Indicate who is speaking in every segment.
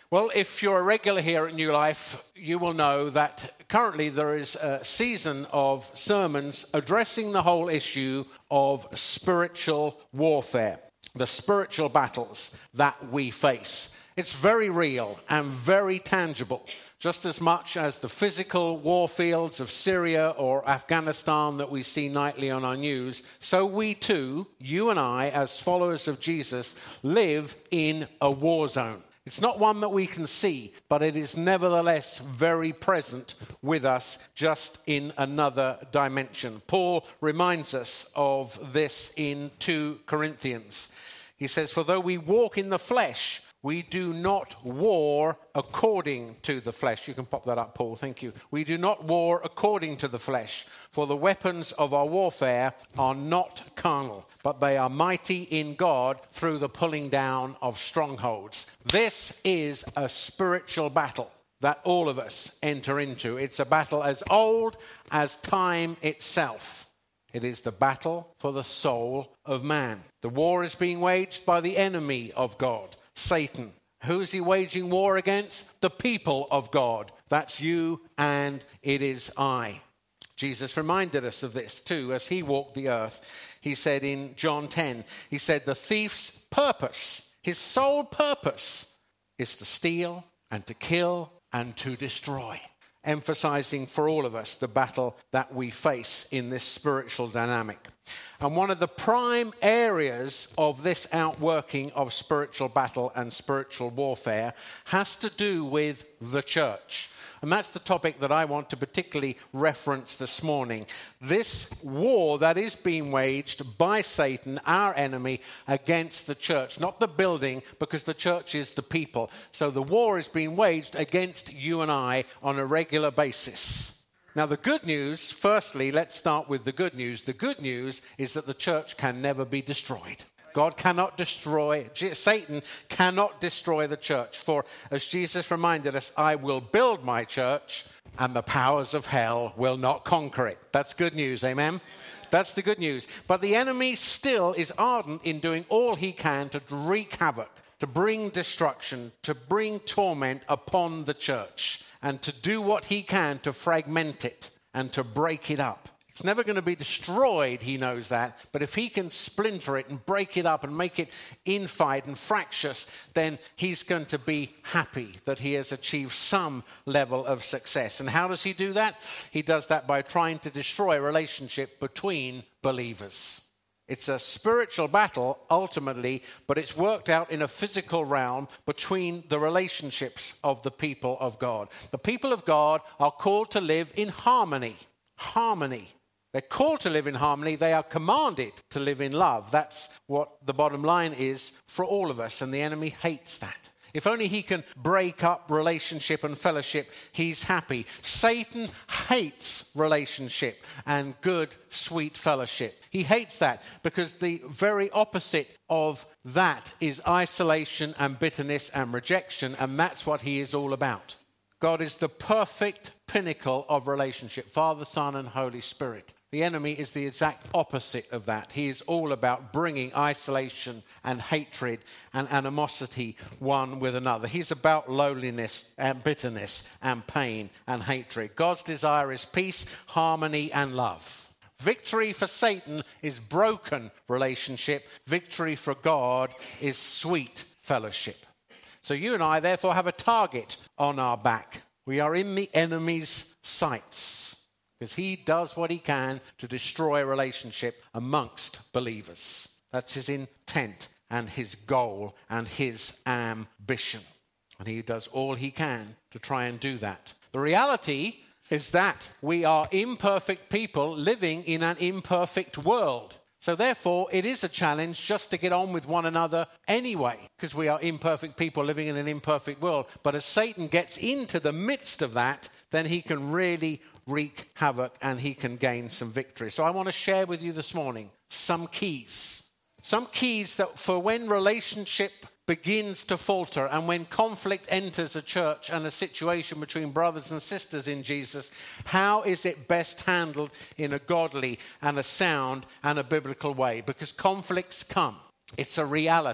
Speaker 1: Well, if you're a regular here at New Life, you will know that currently there is a season of sermons addressing the whole issue of spiritual warfare, the spiritual battles that we face. It's very real and very tangible, just as much as the physical war fields of Syria or Afghanistan that we see nightly on our news. So we too, you and I, as followers of Jesus, live in a war zone. It's not one that we can see, but it is nevertheless very present with us, just in another dimension. Paul reminds us of this in 2 Corinthians. He says, "For though we walk in the flesh, we do not war according to the flesh." You can pop that up, Paul. Thank you. "We do not war according to the flesh, for the weapons of our warfare are not carnal, but they are mighty in God through the pulling down of strongholds." This is a spiritual battle that all of us enter into. It's a battle as old as time itself. It is the battle for the soul of man. The war is being waged by the enemy of God, Satan. Who is he waging war against? The people of God. That's you and it is I. Jesus reminded us of this too as he walked the earth. He said in John 10, he said, "The thief's purpose, his sole purpose, is to steal and to kill and to destroy." Emphasizing for all of us the battle that we face in this spiritual dynamic. And one of the prime areas of this outworking of spiritual battle and spiritual warfare has to do with the church. And that's the topic that I want to particularly reference this morning. This war that is being waged by Satan, our enemy, against the church. Not the building, because the church is the people. So the war is being waged against you and I on a regular basis. Now the good news, firstly, let's start with the good news. The good news is that the church can never be destroyed. God cannot destroy, Satan cannot destroy the church. For as Jesus reminded us, "I will build my church and the powers of hell will not conquer it." That's good news, amen? That's the good news. But the enemy still is ardent in doing all he can to wreak havoc, to bring destruction, to bring torment upon the church, and to do what he can to fragment it and to break it up. It's never going to be destroyed, he knows that. But if he can splinter it and break it up and make it infight and fractious, then he's going to be happy that he has achieved some level of success. And how does he do that? He does that by trying to destroy a relationship between believers. It's a spiritual battle, ultimately, but it's worked out in a physical realm between the relationships of the people of God. The people of God are called to live in harmony. Harmony. They're called to live in harmony. They are commanded to live in love. That's what the bottom line is for all of us, and the enemy hates that. If only he can break up relationship and fellowship, he's happy. Satan hates relationship and good, sweet fellowship. He hates that because the very opposite of that is isolation and bitterness and rejection, and that's what he is all about. God is the perfect pinnacle of relationship, Father, Son, and Holy Spirit. The enemy is the exact opposite of that. He is all about bringing isolation and hatred and animosity one with another. He's about loneliness and bitterness and pain and hatred. God's desire is peace, harmony, and love. Victory for Satan is broken relationship. Victory for God is sweet fellowship. So you and I, therefore, have a target on our back. We are in the enemy's sights because he does what he can to destroy a relationship amongst believers. That's his intent and his goal and his ambition. And he does all he can to try and do that. The reality is that we are imperfect people living in an imperfect world. So therefore, it is a challenge just to get on with one another anyway, because we are imperfect people living in an imperfect world. But as Satan gets into the midst of that, then he can really wreak havoc and he can gain some victory. So I want to share with you this morning some keys. Some keys that for when relationship begins to falter and when conflict enters a church and a situation between brothers and sisters in Jesus, how is it best handled in a godly and a sound and a biblical way? Because conflicts come. It's a reality.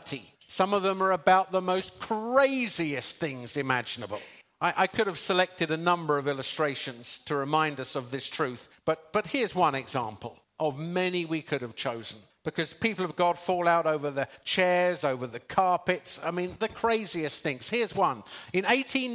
Speaker 1: Some of them are about the most craziest things imaginable. I could have selected a number of illustrations to remind us of this truth, but here's one example of many we could have chosen. Because people of God fall out over the chairs, over the carpets. I mean, the craziest things. Here's one. In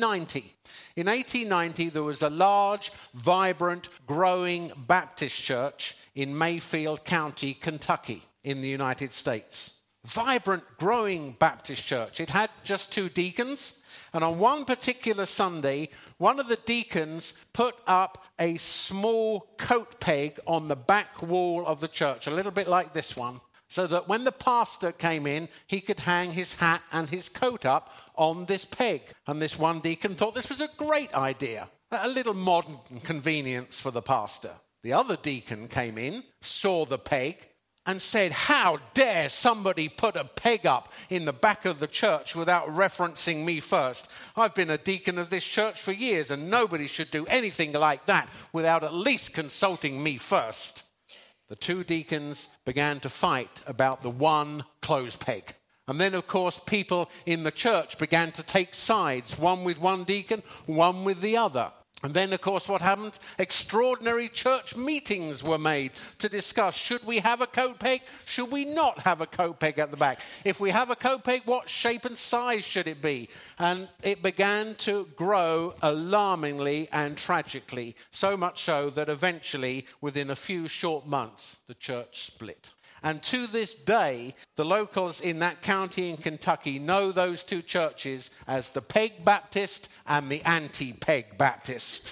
Speaker 1: 1890, there was a large, vibrant, growing Baptist church in Mayfield County, Kentucky, in the United States. Vibrant, growing Baptist church. It had just 2 deacons. And on one particular Sunday, one of the deacons put up a small coat peg on the back wall of the church, a little bit like this one, so that when the pastor came in, he could hang his hat and his coat up on this peg. And this one deacon thought this was a great idea, a little modern convenience for the pastor. The other deacon came in, saw the peg, and said, "How dare somebody put a peg up in the back of the church without referencing me first? I've been a deacon of this church for years, and nobody should do anything like that without at least consulting me first." The 2 deacons began to fight about the one clothes peg. And then, of course, people in the church began to take sides, one with one deacon, one with the other. And then, of course, what happened? Extraordinary church meetings were made to discuss, should we have a coat peg? Should we not have a coat peg at the back? If we have a coat peg, what shape and size should it be? And it began to grow alarmingly and tragically, so much so that eventually, within a few short months, the church split. And to this day, the locals in that county in Kentucky know those 2 churches as the Peg Baptist and the Anti-Peg Baptist.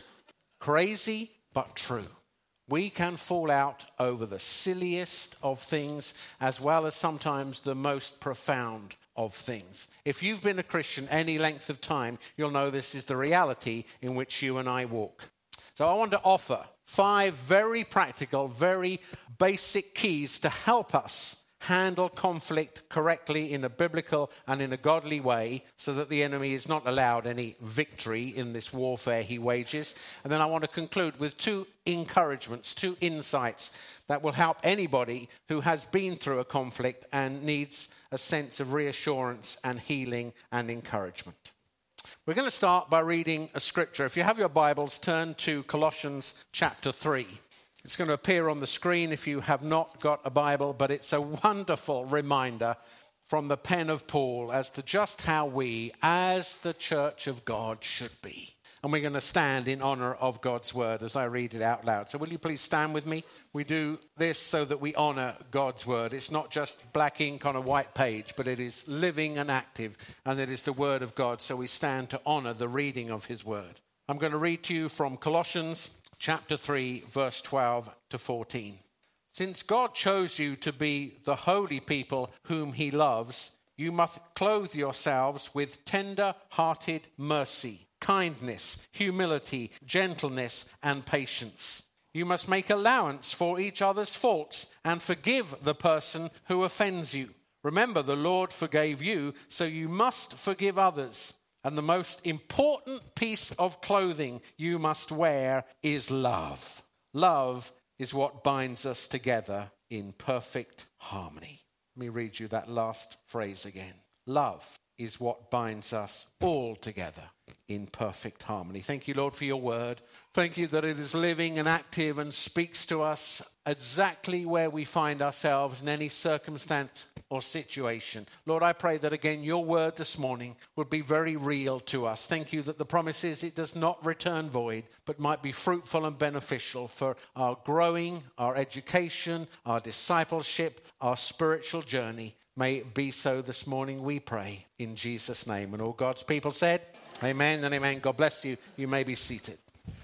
Speaker 1: Crazy, but true. We can fall out over the silliest of things as well as sometimes the most profound of things. If you've been a Christian any length of time, you'll know this is the reality in which you and I walk. So I want to offer 5 very practical, very basic keys to help us handle conflict correctly in a biblical and in a godly way so that the enemy is not allowed any victory in this warfare he wages. And then I want to conclude with 2 encouragements, 2 insights that will help anybody who has been through a conflict and needs a sense of reassurance and healing and encouragement. We're going to start by reading a scripture. If you have your Bibles, turn to Colossians chapter 3. It's going to appear on the screen if you have not got a Bible, but it's a wonderful reminder from the pen of Paul as to just how we, as the church of God, should be. And we're going to stand in honor of God's word as I read it out loud. So will you please stand with me? We do this so that we honor God's word. It's not just black ink on a white page, but it is living and active, and it is the word of God. So we stand to honor the reading of his word. I'm going to read to you from Colossians chapter 3, verse 12 to 14. Since God chose you to be the holy people whom he loves, you must clothe yourselves with tender-hearted mercy, kindness, humility, gentleness, and patience. You must make allowance for each other's faults and forgive the person who offends you. Remember, the Lord forgave you, so you must forgive others. And the most important piece of clothing you must wear is love. Love is what binds us together in perfect harmony. Let me read you that last phrase again. Love is what binds us all together in perfect harmony. Thank you, Lord, for your word. Thank you that it is living and active and speaks to us exactly where we find ourselves in any circumstance or situation. Lord, I pray that again your word this morning would be very real to us. Thank you that the promise is it does not return void, but might be fruitful and beneficial for our growing, our education, our discipleship, our spiritual journey. May it be so this morning, we pray, in Jesus' name. And all God's people said, amen and amen. God bless you. You may be seated.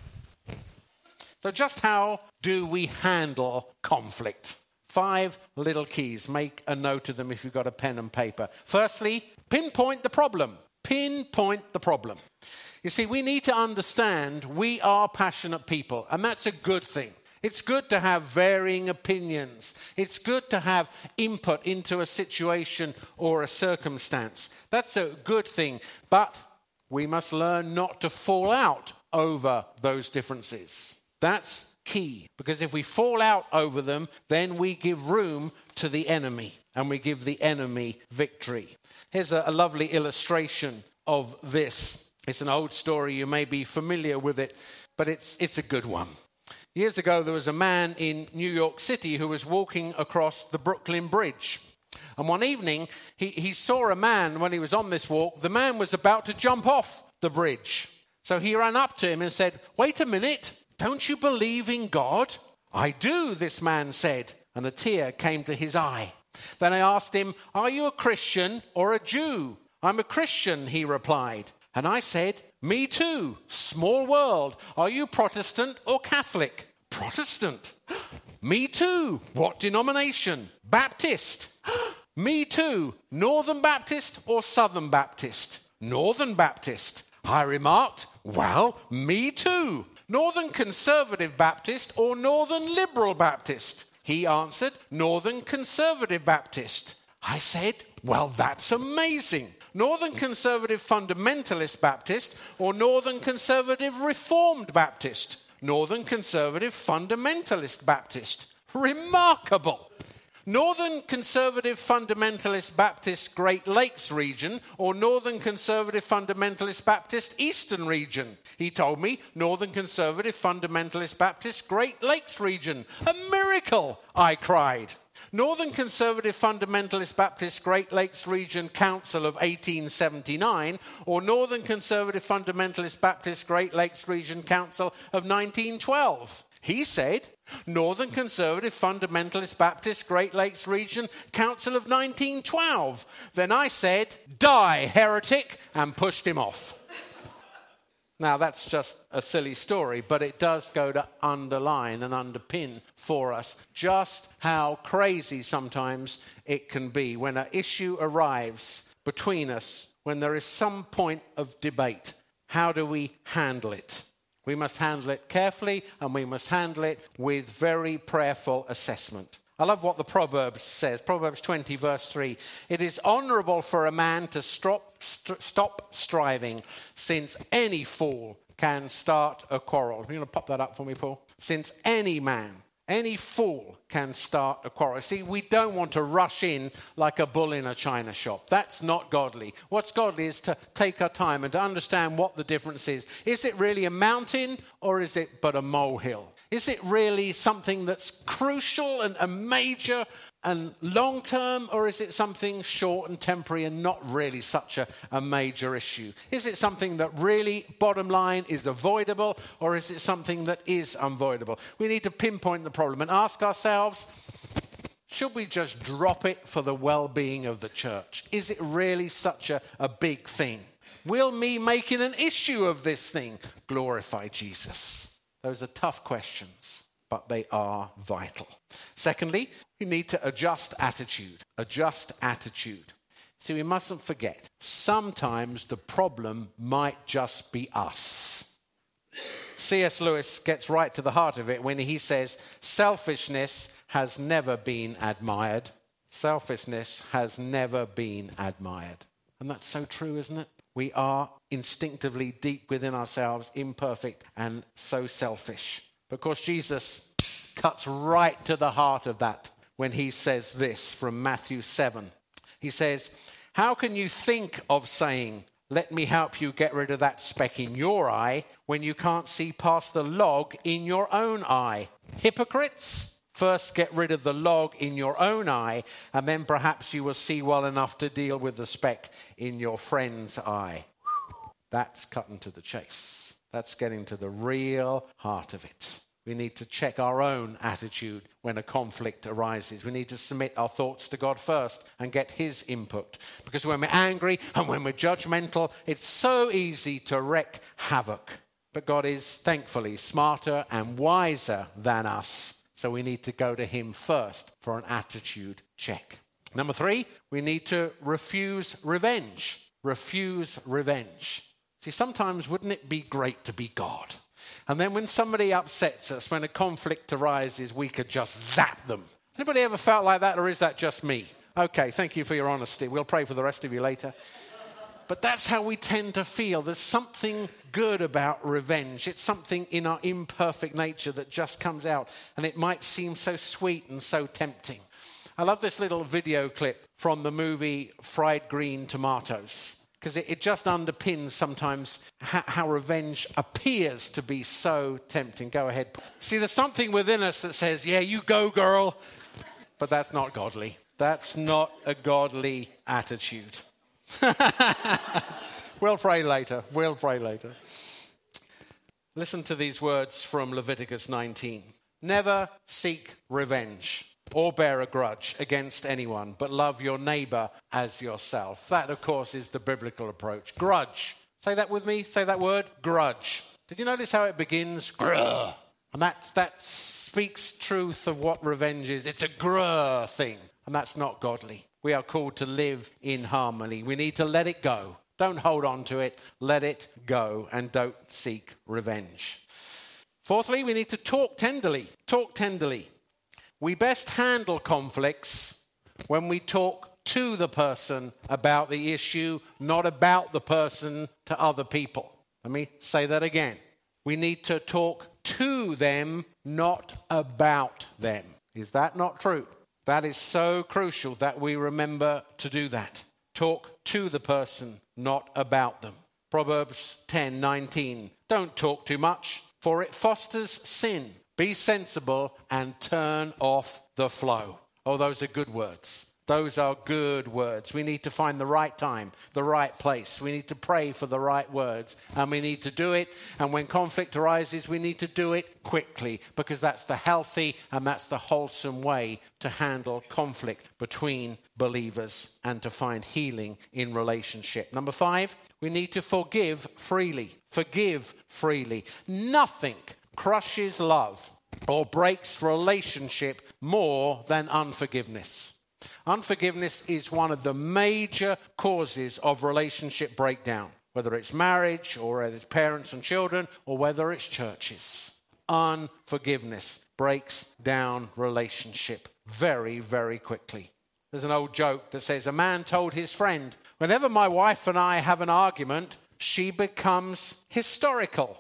Speaker 1: So just how do we handle conflict? 5 little keys. Make a note of them if you've got a pen and paper. Firstly, pinpoint the problem. Pinpoint the problem. You see, we need to understand we are passionate people, and that's a good thing. It's good to have varying opinions. It's good to have input into a situation or a circumstance. That's a good thing. But we must learn not to fall out over those differences. That's key. Because if we fall out over them, then we give room to the enemy. And we give the enemy victory. Here's a lovely illustration of this. It's an old story. You may be familiar with it, but it's a good one. Years ago, there was a man in New York City who was walking across the Brooklyn Bridge. And one evening, he saw a man when he was on this walk. The man was about to jump off the bridge. So he ran up to him and said, "Wait a minute, don't you believe in God?" "I do," this man said, and a tear came to his eye. Then I asked him, "Are you a Christian or a Jew?" "I'm a Christian," he replied. And I said, "Me too. Small world. Are you Protestant or Catholic?" "Protestant." "Me too. What denomination?" "Baptist." "Me too. Northern Baptist or Southern Baptist?" "Northern Baptist." I remarked, "Well, me too. Northern Conservative Baptist or Northern Liberal Baptist?" He answered, "Northern Conservative Baptist." I said, "Well, that's amazing. Northern Conservative Fundamentalist Baptist or Northern Conservative Reformed Baptist?" "Northern Conservative Fundamentalist Baptist." Remarkable. Northern Conservative Fundamentalist Baptist Great Lakes region or Northern Conservative Fundamentalist Baptist Eastern region? He told me Northern Conservative Fundamentalist Baptist Great Lakes region. A miracle, I cried. Northern Conservative Fundamentalist Baptist Great Lakes Region Council of 1879 or Northern Conservative Fundamentalist Baptist Great Lakes Region Council of 1912? He said, Northern Conservative Fundamentalist Baptist Great Lakes Region Council of 1912. Then I said, "Die, heretic," and pushed him off. Now, that's just a silly story, but it does go to underline and underpin for us just how crazy sometimes it can be when an issue arrives between us, when there is some point of debate. How do we handle it? We must handle it carefully, and we must handle it with very prayerful assessment. I love what the Proverbs says. Proverbs 20, verse 3. "It is honorable for a man to stop striving, since any fool can start a quarrel." Are you going to pop that up for me, Paul? Since any fool can start a quarrel. See, we don't want to rush in like a bull in a china shop. That's not godly. What's godly is to take our time and to understand what the difference is. Is it really a mountain or is it but a molehill? Is it really something that's crucial and a major and long-term, or is it something short and temporary and not really such a major issue? Is it something that really, bottom line, is avoidable, or is it something that is unavoidable? We need to pinpoint the problem and ask ourselves, should we just drop it for the well-being of the church? Is it really such a big thing? Will me making an issue of this thing glorify Jesus? Those are tough questions, but they are vital. Secondly, we need to adjust attitude. Adjust attitude. See, we mustn't forget, sometimes the problem might just be us. C.S. Lewis gets right to the heart of it when he says, selfishness has never been admired. Selfishness has never been admired. And that's so true, isn't it? We are instinctively deep within ourselves, imperfect and so selfish. Of course, Jesus cuts right to the heart of that when he says this from Matthew 7. He says, "How can you think of saying, 'Let me help you get rid of that speck in your eye,' when you can't see past the log in your own eye? Hypocrites! First get rid of the log in your own eye, and then perhaps you will see well enough to deal with the speck in your friend's eye." That's cutting to the chase. That's getting to the real heart of it. We need to check our own attitude when a conflict arises. We need to submit our thoughts to God first and get his input. Because when we're angry and when we're judgmental, it's so easy to wreak havoc. But God is, thankfully, smarter and wiser than us. So we need to go to him first for an attitude check. Number 3, we need to refuse revenge. Refuse revenge. See, sometimes wouldn't it be great to be God? And then when somebody upsets us, when a conflict arises, we could just zap them. Anybody ever felt like that, or is that just me? Okay, thank you for your honesty. We'll pray for the rest of you later. But that's how we tend to feel. There's something good about revenge. It's something in our imperfect nature that just comes out, and it might seem so sweet and so tempting. I love this little video clip from the movie Fried Green Tomatoes, because it just underpins sometimes how revenge appears to be so tempting. Go ahead. See, there's something within us that says, yeah, you go, girl. But that's not godly. That's not a godly attitude. We'll pray later. We'll pray later. Listen to these words from Leviticus 19. Never seek revenge or bear a grudge against anyone, but love your neighbor as yourself. That, of course, is the biblical approach. Grudge. Say that with me. Say that word. Grudge. Did you notice how it begins? Grr. And that speaks truth of what revenge is. It's a grr thing. And that's not godly. We are called to live in harmony. We need to let it go. Don't hold on to it. Let it go and don't seek revenge. Fourthly, we need to talk tenderly. Talk tenderly. We best handle conflicts when we talk to the person about the issue, not about the person to other people. Let me say that again. We need to talk to them, not about them. Is that not true? That is so crucial that we remember to do that. Talk to the person, not about them. Proverbs 10:19. Don't talk too much, for it fosters sin. Be sensible and turn off the flow. Oh, those are good words. Those are good words. We need to find the right time, the right place. We need to pray for the right words, and we need to do it. And when conflict arises, we need to do it quickly, because that's the healthy and that's the wholesome way to handle conflict between believers and to find healing in relationship. Number 5, we need to forgive freely. Forgive freely. Nothing crushes love or breaks relationship more than unforgiveness. Unforgiveness is one of the major causes of relationship breakdown, whether it's marriage or whether it's parents and children or whether it's churches. Unforgiveness breaks down relationship very, very quickly. There's an old joke that says a man told his friend, whenever my wife and I have an argument, she becomes historical.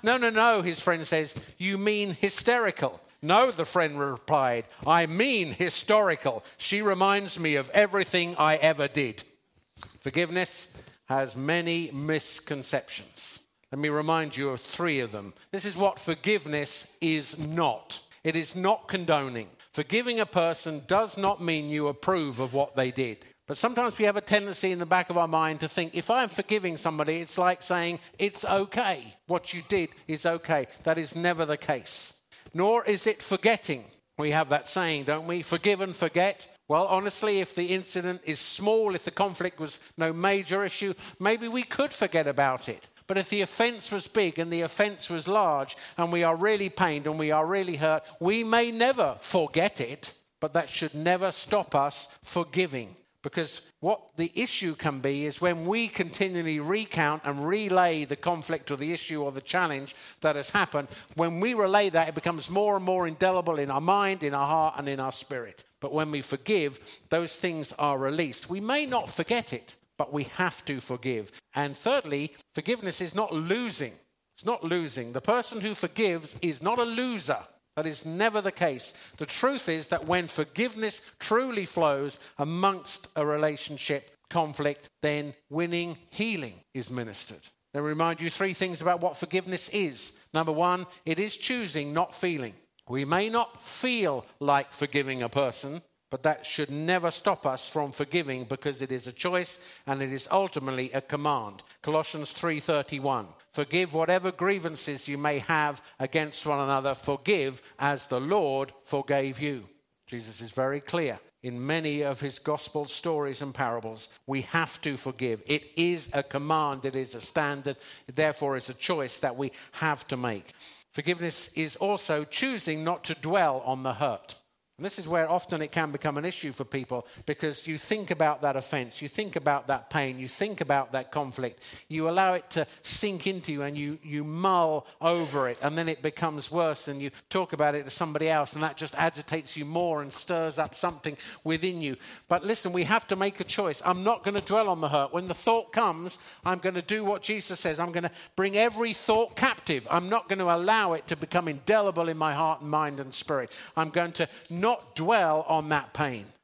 Speaker 1: No, his friend says, you mean hysterical. No, the friend replied, I mean historical. She reminds me of everything I ever did. Forgiveness has many misconceptions. Let me remind you of 3 of them. This is what forgiveness is not. It is not condoning. Forgiving a person does not mean you approve of what they did. But sometimes we have a tendency in the back of our mind to think, if I'm forgiving somebody, it's like saying, it's okay. What you did is okay. That is never the case. Nor is it forgetting. We have that saying, don't we? Forgive and forget. Well, honestly, if the incident is small, if the conflict was no major issue, maybe we could forget about it. But if the offense was big and the offense was large and we are really pained and we are really hurt, we may never forget it, but that should never stop us forgiving. Because what the issue can be is when we continually recount and relay the conflict or the issue or the challenge that has happened, when we relay that, it becomes more and more indelible in our mind, in our heart, and in our spirit. But when we forgive, those things are released. We may not forget it, but we have to forgive. And thirdly, forgiveness is not losing. It's not losing. The person who forgives is not a loser. That is never the case. The truth is that when forgiveness truly flows amongst a relationship conflict, then winning healing is ministered. Let me remind you 3 things about what forgiveness is. Number 1, it is choosing, not feeling. We may not feel like forgiving a person, but that should never stop us from forgiving, because it is a choice and it is ultimately a command. Colossians 3:31. Forgive whatever grievances you may have against one another. Forgive as the Lord forgave you. Jesus is very clear in many of his gospel stories and parables. We have to forgive. It is a command. It is a standard. Therefore, it's a choice that we have to make. Forgiveness is also choosing not to dwell on the hurt. And this is where often it can become an issue for people, because you think about that offense, you think about that pain, you think about that conflict, you allow it to sink into you and you mull over it, and then it becomes worse and you talk about it to somebody else and that just agitates you more and stirs up something within you. But listen, we have to make a choice. I'm not going to dwell on the hurt. When the thought comes, I'm going to do what Jesus says. I'm going to bring every thought captive. I'm not going to allow it to become indelible in my heart and mind and spirit. I'm going to not dwell on that pain.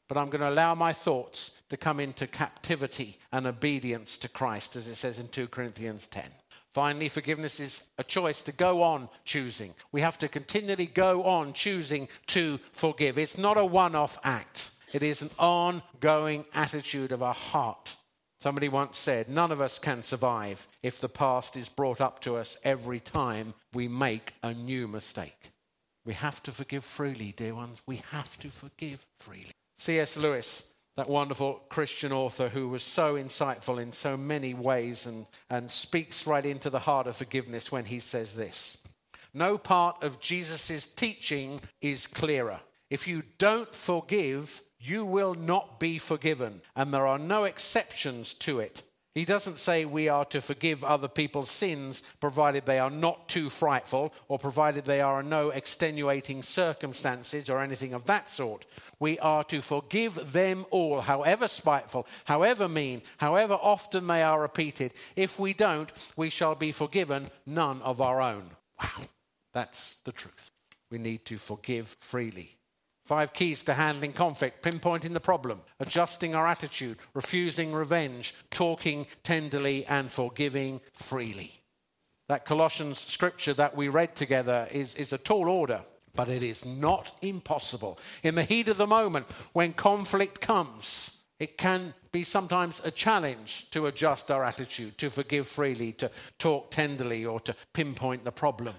Speaker 1: but I'm going to allow my thoughts to come into captivity and obedience to Christ, as it says in 2 Corinthians 10. Finally, forgiveness is a choice to go on choosing. We have to continually go on choosing to forgive. It's not a one-off act. It is an ongoing attitude of our heart. Somebody once said, none of us can survive if the past is brought up to us every time we make a new mistake. We have to forgive freely, dear ones. We have to forgive freely. C.S. Lewis, that wonderful Christian author who was so insightful in so many ways and speaks right into the heart of forgiveness when he says this: no part of Jesus' teaching is clearer. If you don't forgive, you will not be forgiven, and there are no exceptions to it. He doesn't say we are to forgive other people's sins, provided they are not too frightful, or provided there are no extenuating circumstances or anything of that sort. We are to forgive them all, however spiteful, however mean, however often they are repeated. If we don't, we shall be forgiven none of our own. Wow, that's the truth. We need to forgive freely. 5 keys to handling conflict: pinpointing the problem, adjusting our attitude, refusing revenge, talking tenderly, and forgiving freely. That Colossians scripture that we read together is a tall order, but it is not impossible. In the heat of the moment, when conflict comes, it can be sometimes a challenge to adjust our attitude, to forgive freely, to talk tenderly, or to pinpoint the problem.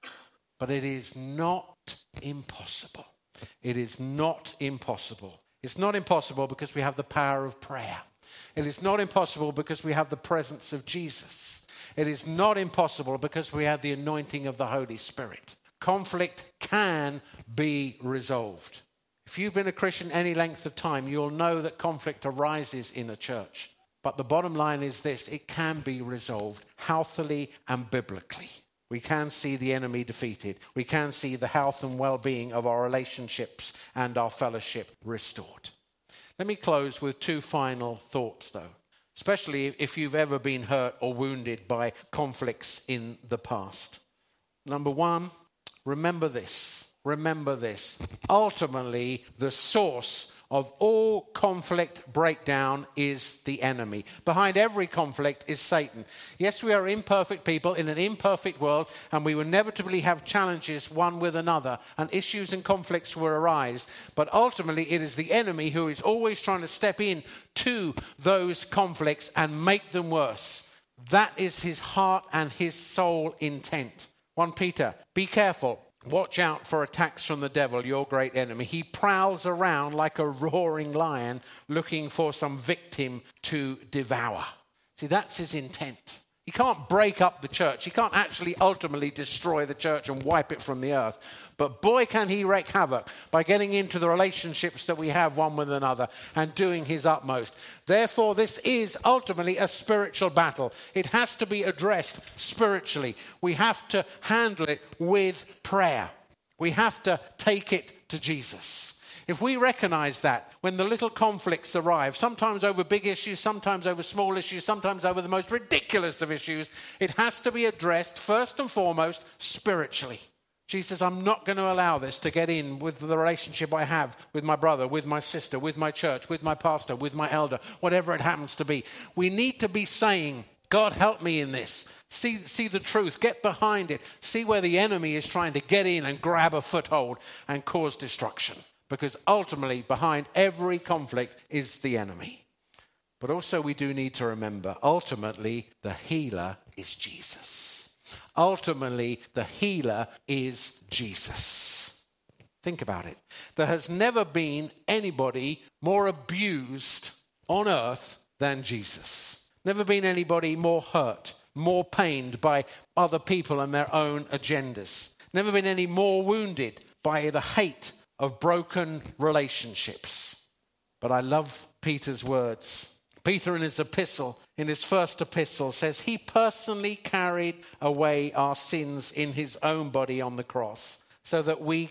Speaker 1: But it is not impossible. It is not impossible. It's not impossible because we have the power of prayer. It is not impossible because we have the presence of Jesus. It is not impossible because we have the anointing of the Holy Spirit. Conflict can be resolved. If you've been a Christian any length of time, you'll know that conflict arises in a church. But the bottom line is this: it can be resolved healthily and biblically. We can see the enemy defeated. We can see the health and well-being of our relationships and our fellowship restored. Let me close with 2 final thoughts, though, especially if you've ever been hurt or wounded by conflicts in the past. Number 1, remember this. Remember this. Ultimately, the source of all conflict breakdown is the enemy. Behind every conflict is Satan. Yes, we are imperfect people in an imperfect world, and we will inevitably have challenges one with another, and issues and conflicts will arise. But ultimately, it is the enemy who is always trying to step in to those conflicts and make them worse. That is his heart and his sole intent. 1 Peter, be careful. Watch out for attacks from the devil, your great enemy. He prowls around like a roaring lion looking for some victim to devour. See, that's his intent. He can't break up the church. He can't actually ultimately destroy the church and wipe it from the earth. But boy, can he wreak havoc by getting into the relationships that we have one with another and doing his utmost. Therefore, this is ultimately a spiritual battle. It has to be addressed spiritually. We have to handle it with prayer. We have to take it to Jesus. If we recognize that when the little conflicts arrive, sometimes over big issues, sometimes over small issues, sometimes over the most ridiculous of issues, it has to be addressed first and foremost spiritually. Jesus, I'm not going to allow this to get in with the relationship I have with my brother, with my sister, with my church, with my pastor, with my elder, whatever it happens to be. We need to be saying, God, help me in this. See the truth, get behind it, see where the enemy is trying to get in and grab a foothold and cause destruction. Because ultimately, behind every conflict is the enemy. But also we do need to remember, ultimately, the healer is Jesus. Ultimately, the healer is Jesus. Think about it. There has never been anybody more abused on earth than Jesus. Never been anybody more hurt, more pained by other people and their own agendas. Never been any more wounded by the hate of broken relationships. But I love Peter's words. Peter in his epistle, in his first epistle, says he personally carried away our sins in his own body on the cross so that we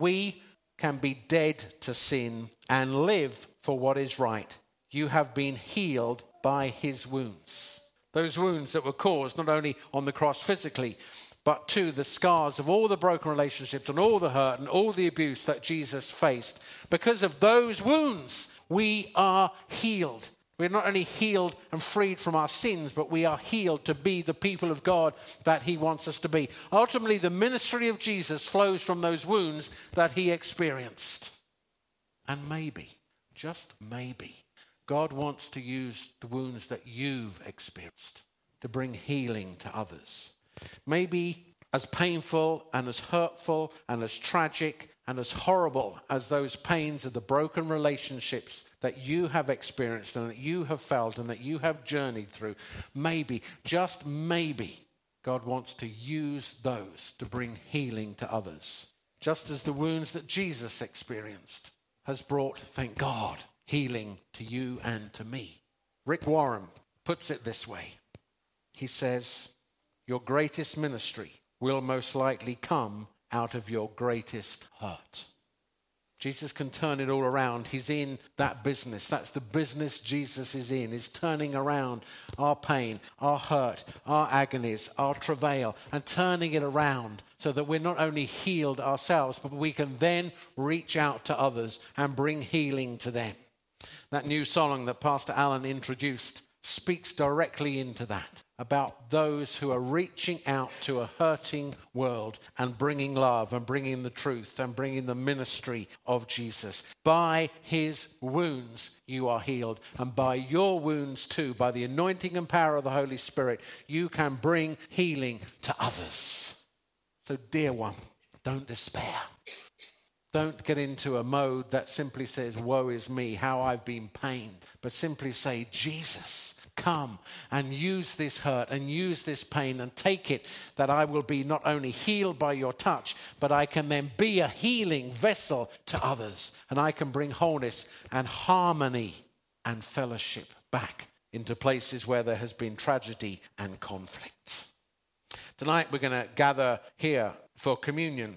Speaker 1: can be dead to sin and live for what is right. You have been healed by his wounds. Those wounds that were caused not only on the cross physically, but to the scars of all the broken relationships and all the hurt and all the abuse that Jesus faced. Because of those wounds, we are healed. We're not only healed and freed from our sins, but we are healed to be the people of God that he wants us to be. Ultimately, the ministry of Jesus flows from those wounds that he experienced. And maybe, just maybe, God wants to use the wounds that you've experienced to bring healing to others. Maybe as painful and as hurtful and as tragic and as horrible as those pains of the broken relationships that you have experienced and that you have felt and that you have journeyed through, maybe, just maybe, God wants to use those to bring healing to others. Just as the wounds that Jesus experienced has brought, thank God, healing to you and to me. Rick Warren puts it this way. He says, your greatest ministry will most likely come out of your greatest hurt. Jesus can turn it all around. He's in that business. That's the business Jesus is in. He's turning around our pain, our hurt, our agonies, our travail, and turning it around so that we're not only healed ourselves, but we can then reach out to others and bring healing to them. That new song that Pastor Alan introduced speaks directly into that, about those who are reaching out to a hurting world and bringing love and bringing the truth and bringing the ministry of Jesus. By his wounds you are healed, and by your wounds too, by the anointing and power of the Holy Spirit, you can bring healing to others. So dear one, don't despair. Don't get into a mode that simply says, woe is me, how I've been pained. But simply say, Jesus, come and use this hurt and use this pain and take it that I will be not only healed by your touch, but I can then be a healing vessel to others. And I can bring wholeness and harmony and fellowship back into places where there has been tragedy and conflict. Tonight we're going to gather here for communion.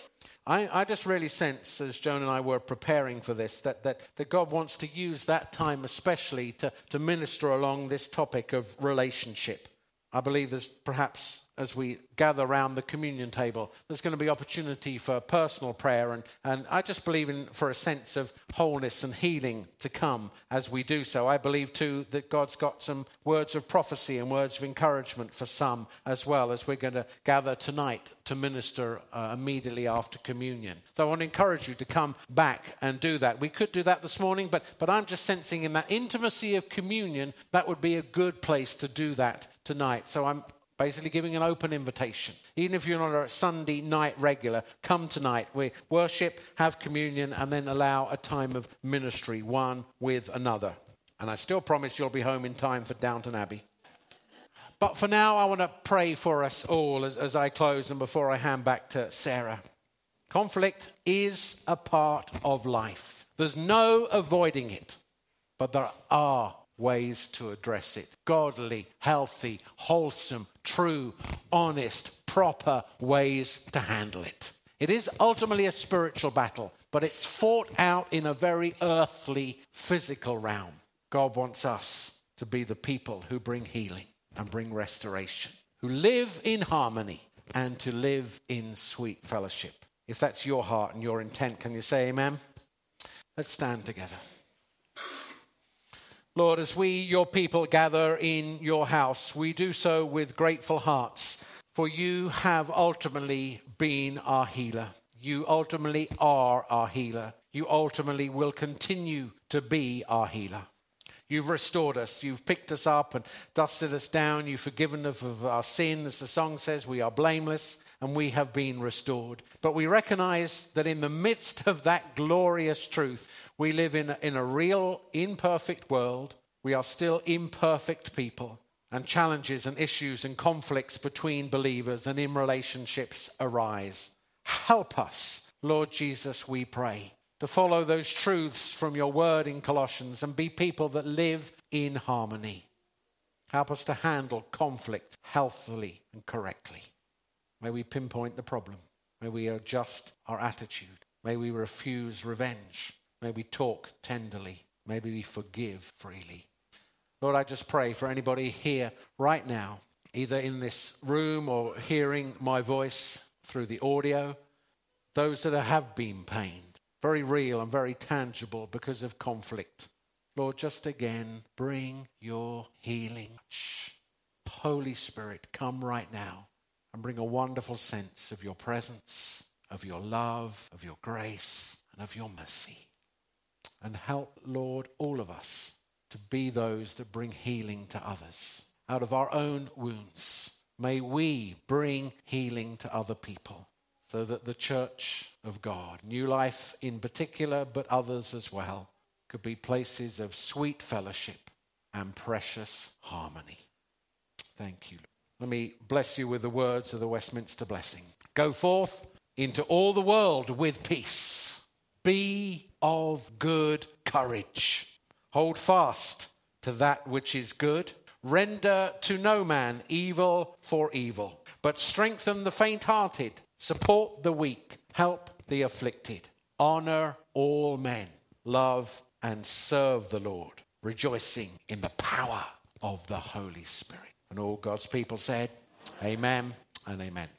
Speaker 1: I just really sense, as Joan and I were preparing for this, that God wants to use that time especially to minister along this topic of relationship. I believe there's perhaps, as we gather around the communion table, there's going to be opportunity for personal prayer. And I just believe for a sense of wholeness and healing to come as we do so. I believe too that God's got some words of prophecy and words of encouragement for some as well, as we're going to gather tonight to minister immediately after communion. So I want to encourage you to come back and do that. We could do that this morning, but I'm just sensing in that intimacy of communion, that would be a good place to do that tonight. So I'm basically giving an open invitation. Even if you're not a Sunday night regular, come tonight. We worship, have communion, and then allow a time of ministry, one with another. And I still promise you'll be home in time for Downton Abbey. But for now, I want to pray for us all as I close and before I hand back to Sarah. Conflict is a part of life. There's no avoiding it, but there are ways to address it. Godly, healthy, wholesome, true, honest, proper ways to handle it. It is ultimately a spiritual battle, but it's fought out in a very earthly, physical realm. God wants us to be the people who bring healing and bring restoration, who live in harmony and to live in sweet fellowship. If that's your heart and your intent, can you say amen? Let's stand together. Lord, as we, your people, gather in your house, we do so with grateful hearts, for you have ultimately been our healer. You ultimately are our healer. You ultimately will continue to be our healer. You've restored us. You've picked us up and dusted us down. You've forgiven us of our sin. As the song says, we are blameless and we have been restored. But we recognize that in the midst of that glorious truth, we live in a real imperfect world. We are still imperfect people, and challenges and issues and conflicts between believers and in relationships arise. Help us, Lord Jesus, we pray, to follow those truths from your word in Colossians and be people that live in harmony. Help us to handle conflict healthily and correctly. May we pinpoint the problem. May we adjust our attitude. May we refuse revenge. May we talk tenderly. May we forgive freely. Lord, I just pray for anybody here right now either in this room or hearing my voice through the audio, those that have been pained, very real and very tangible because of conflict. Lord, just again, bring your healing. Holy Spirit, come right now and bring a wonderful sense of your presence, of your love, of your grace, and of your mercy. And help, Lord, all of us to be those that bring healing to others. Out of our own wounds, may we bring healing to other people so that the church of God, New Life in particular, but others as well, could be places of sweet fellowship and precious harmony. Thank you. Let me bless you with the words of the Westminster Blessing. Go forth into all the world with peace. Be of good courage. Hold fast to that which is good. Render to no man evil for evil, but strengthen the faint-hearted, support the weak, help the afflicted. Honor all men. Love and serve the Lord, rejoicing in the power of the Holy Spirit. And all God's people said, amen and amen.